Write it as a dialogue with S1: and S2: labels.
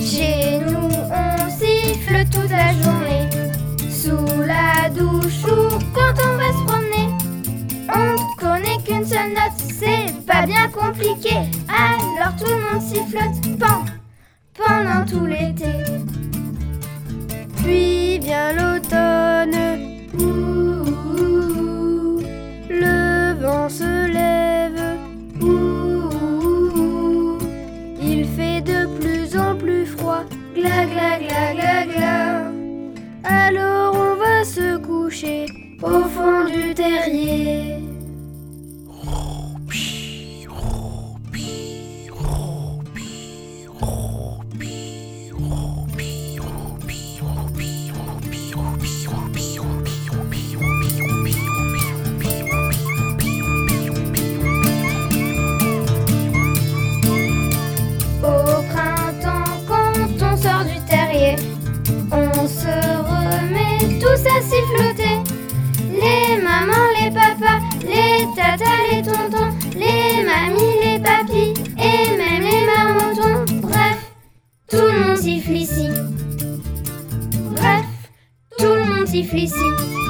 S1: Chez nous on siffle toute la journée, sous la douche ou quand on va se promener. On ne connaît qu'une seule note, c'est pas bien compliqué. Alors tout le monde sifflote pendant tout l'été. Puis vient l'automne, le vent se lève, il fait de plus en plus froid, gla gla gla gla gla. Alors on va se coucher au fond du terrier. Au printemps, quand on sort du terrier, on se remet tous à siffloter. Les mamans, les papas, les tatas, les tontons, les mamies, les papis et même les marmottons. Bref, tout le monde siffle ici. Bref, tout le monde siffle ici.